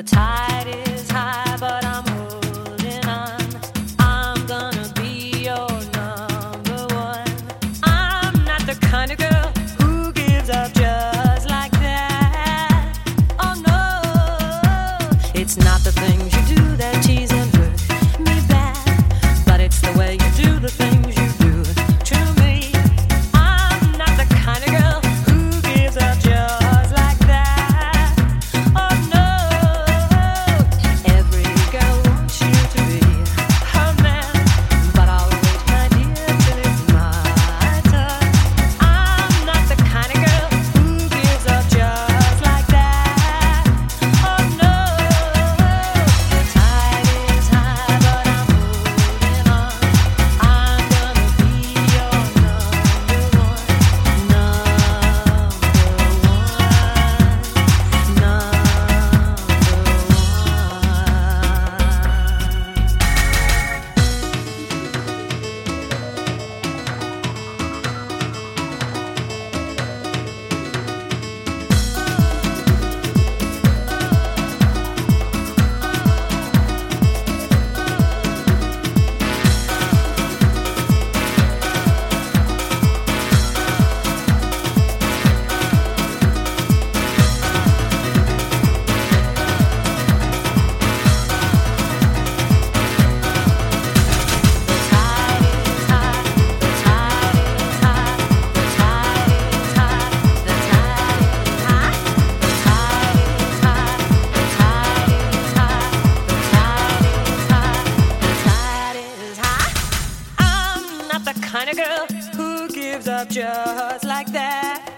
tide is high, but I'm holding on. I'm gonna be your number one. I'm not the kind of girl who gives up just like that. Oh no, it's not the things you do that tease and hurt me bad, but it's the way you do the things you do to me. I'm not the kind of girl who gives up just like that. Oh no, every girl wants you to be her man, but I'll wait, my dear, till it's my turn. I'm not the kind of girl who gives up just like that. Oh no, the tide is high, but I'm holding on. I'm gonna be your number one, kind of girl who gives up just like that.